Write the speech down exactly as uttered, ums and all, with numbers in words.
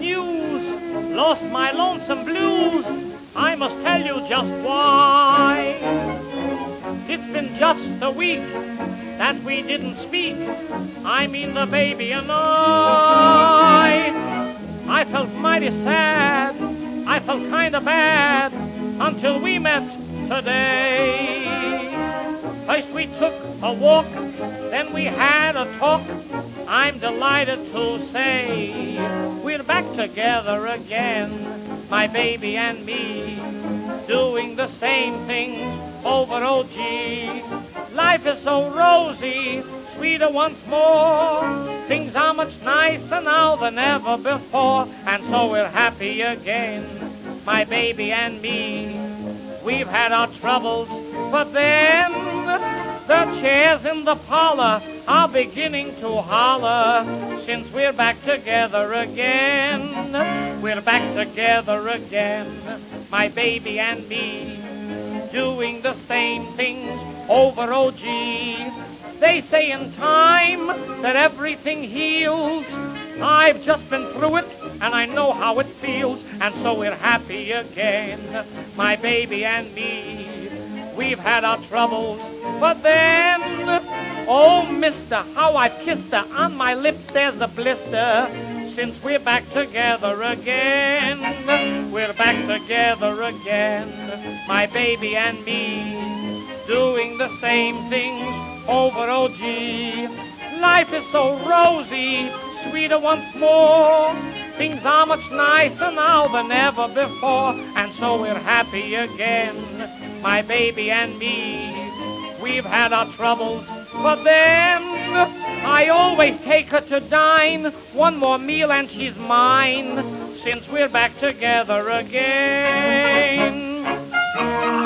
news, lost my lonesome blues. I must tell you just why. It's been just a week that we didn't speak. I mean the baby and I. I felt mighty sad. I felt kinda bad until we met today. First we took a walk, then we had a talk. I'm delighted to say we're back together again, my baby and me, doing the same things over O G. Life is so rosy, sweeter once more. Things are much nicer now than ever before, and so we're happy again, my baby and me. We've had our troubles, but then the chairs in the parlor are beginning to holler since we're back together again. We're back together again, my baby and me, doing the same things over O G. They say in time that everything heals. I've just been through it, and I know how it feels, and so we're happy again, my baby and me. We've had our troubles, but then, oh, mister, how I've kissed her. On my lips there's a blister, since we're back together again. We're back together again, my baby and me, doing the same things over O G. Life is so rosy, sweeter once more. Things are much nicer now than ever before, and so we're happy again, my baby and me. We've had our troubles, but then I always take her to dine. One more meal and she's mine, since we're back together again.